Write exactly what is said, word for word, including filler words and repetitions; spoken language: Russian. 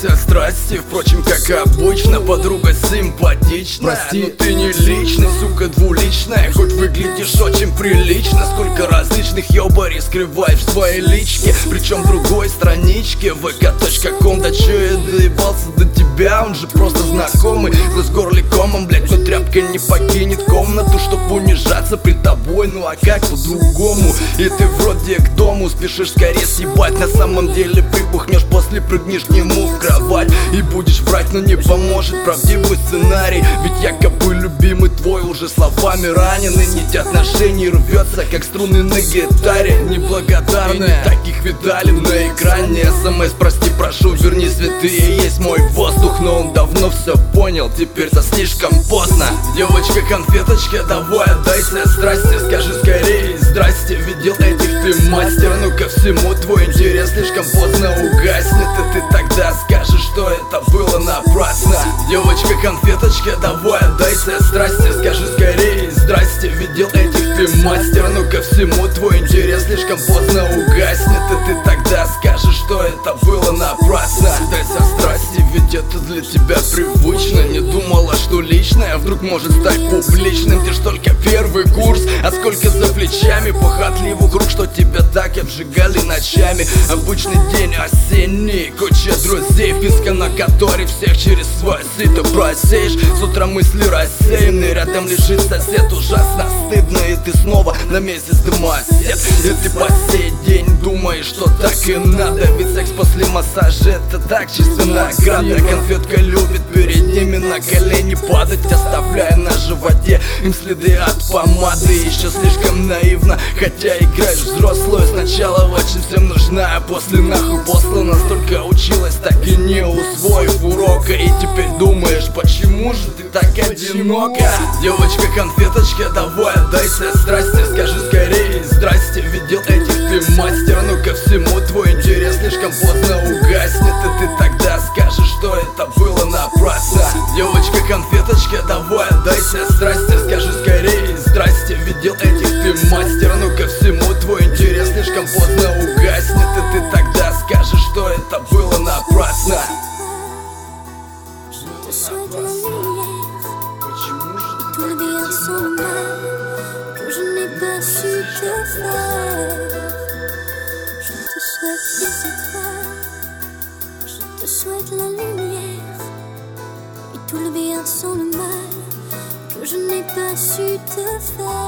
Дайся страсти, впрочем, как обычно. Подруга симпатичная, прости, но ты не личный, сука двуличная. Хоть выглядишь очень прилично. Сколько различных ёбарей скрываешь в своей личке, причем в другой страничке вэ ка точка ком. Да чё я доебался до тебя, он же просто знакомый. С горликомом, блять, но тряпка не покинет комнату, чтоб унижаться пред тобой. Ну а как по-другому? И ты вроде к дому спешишь скорее съебать. На самом деле припухнешь, после прыгнешь к нему в кровать. И будешь врать, но не поможет правдивый сценарий. Ведь якобы любимый твой уже словами ранен, и нить отношений рвется, как струны на гитаре. Неблагодарная, и не таких видали на экране. СМС, прости, прошу, верни святые, есть мой воздух. Но он давно все понял, теперь-то слишком поздно. Девочка-конфеточка, давай отдайся страсти. Скажи скорее здрасте, видел этих ты мастер. Ну ко всему твой интерес слишком поздно угаснет, и ты тогда скажешь, что это было напрасно. Девочка-конфеточка, давай отдайся страсти. Скажи скорее здрасте, видел этих ты мастер. Ну ко всему твой интерес слишком поздно угаснет, и ты тогда скажешь, что это было напрасно. Дайся страсти, ведь это для тебя привычно. Не думала, что личное вдруг может стать публичным. Ты ж только первый курс, а сколько за плечами похотливых рук, что тебя так обжигали ночами. Обычный день осенний, куча друзей, писка на которой всех через свой сито просеешь. С утра мысли рассеяны, рядом лежит сосед, ужасно стыдно. И ты снова на месяц домосед, и ты по сей день думаешь, что так и надо. Ведь секс после массажа это так чисто награда. Конфетка любит перед ними на колени падать, оставляя на животе им следы от помады. Еще слишком наивно, хотя играешь взрослую. Сначала очень всем нужна, а после нахуй послана. Столько училась, так и не усвоив урока. И теперь думаешь, почему же ты так одинока? Девочка-конфеточка, давай отдайся страсти. Скажи скорее здрасте, видел этих ты мастер. Ну ко всему твой интерес слишком поздно угаснет, и ты тогда скажешь, что это было напрасно. Девочка-конфеточка, давай отдайся страсти. Скажи скорее здрасте, видел этих ты мастер. Ну ко всему твой интерес слишком поздно угаснет, и ты тогда скажешь, что это было напрасно. Почему же ты так одинока? Que je n'ai pas su te faire. Je te souhaite les étoiles, je te souhaite la lumière, et tout le bien sans le mal que je n'ai pas su te faire.